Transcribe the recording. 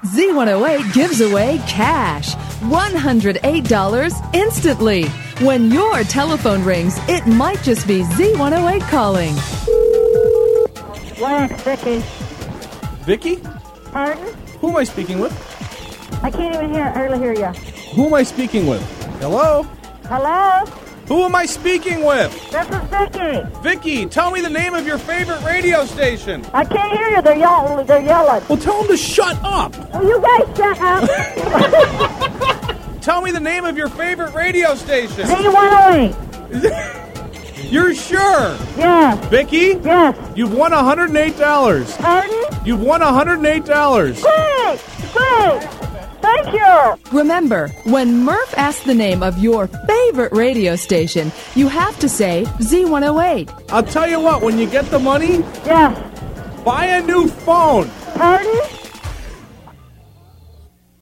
Z108 gives away cash. $108 instantly. When your telephone rings, it might just be Z108 calling. Well, it's Vicky. Vicky? Pardon? Who am I speaking with? I can't even hardly hear you. Who am I speaking with? Hello? Hello? Who am I speaking with? This is Vicky. Vicky, tell me the name of your favorite radio station. I can't hear you. They're yelling. Well, tell them to shut up. Will you guys shut up? Tell me the name of your favorite radio station. Z108. You're sure? Yes. Vicky? Yes. You've won $108. Pardon? You've won $108. Great. Great. Thank you. Remember, when Murph asks the name of your favorite radio station, you have to say Z108. I'll tell you what, when you get the money, Yes. buy a new phone. Pardon?